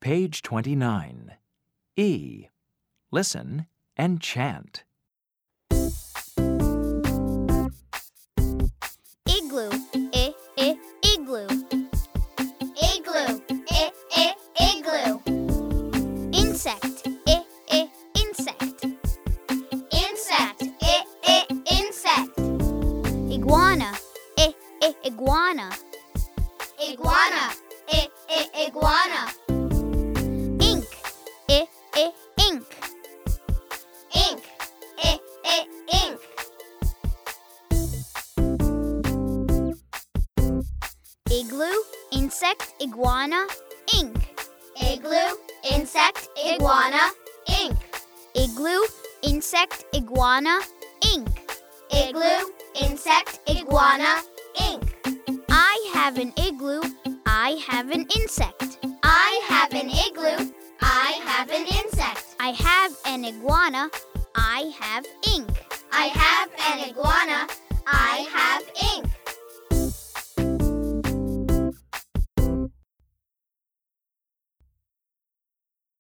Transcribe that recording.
Page 29. E. Listen and chant. Igloo, igloo. Igloo, igloo. Insect, insect. Insect, insect. Iguana, iguana. Iguana, iguana. Ink, ink. Ink, ink. Igloo, insect, iguana, ink. Igloo, insect, iguana, ink. Igloo, insect, iguana, ink. Igloo, insect, iguana, ink. I have an igloo, I have an insect. I have an igloo, I have an insect. I have an iguana, I have ink. I have an iguana, I have